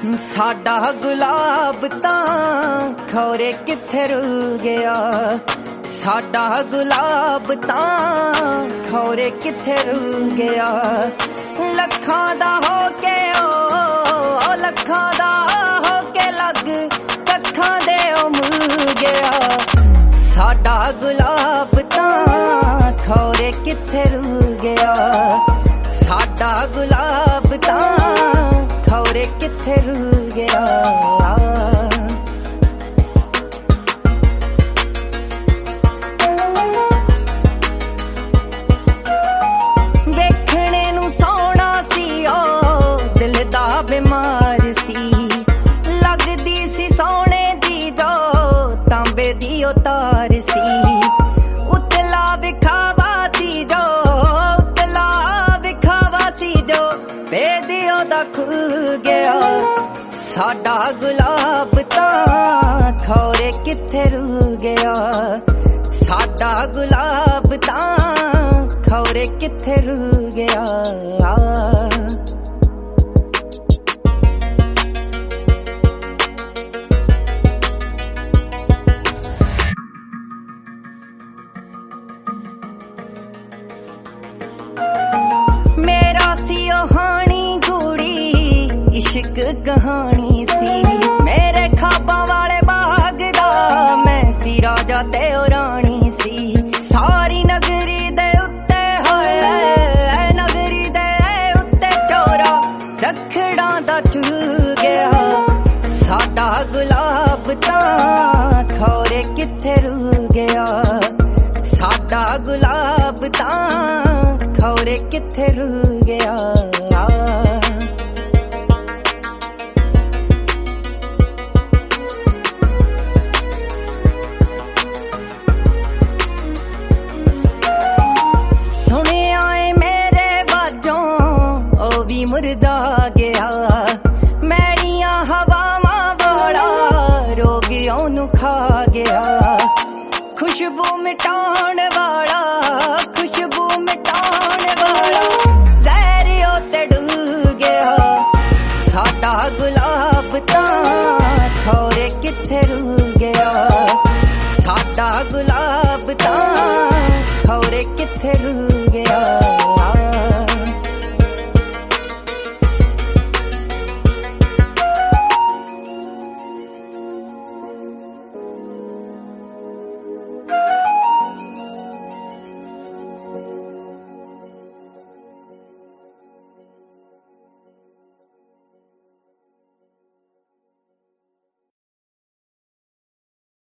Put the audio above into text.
साडा गुलाब तां खौरे किथे रुल गया। साडा गुलाब तां खौरे किथे रुल गया। लखां दा हो के ओ लखां दा हो के लग कखां दे ओ मुल गया। साडा गुलाब तां खौरे किथे रुल गया। साडा गुलाब तां खौरे किथे रुल गया। वेखणे नू सोहना सी ओ दिल दा बीमार सी। लगदी सी सोने दी जो तांबे दी ओ तार सी। उतला विखावा सी जो उतला विखावा सी जो बेदियों दा खुल गया। साडा गुलाब तां खौरे किथे रुल गया। साडा गुलाब तां खौरे किथे रुल गया। मेरा सी ओ हानी गूड़ी इश्क कहानी सी। मेरे ख्वाबां वाले बाग दा मैं सी राजा ते ओ रानी सी। सारी नगरी दे उत्ते होए नगरी दे उत्ते चोरा दखड़ा दा चुल गया। साडा गुलाब तां खौरे किथे रुल गया। साडा गुलाब तां खौरे किथे रुल गया। मुरझा गया मैड़ियां हवावां वाला रोगियों नु खा गया। खुशबू मिटाण वाला खुशबू मिटाण वाला जहरियों ते डुल गया। साडा गुलाब तां खौरे किथे रुल गया। साडा गुलाब तां खौरे किथे रुल गया।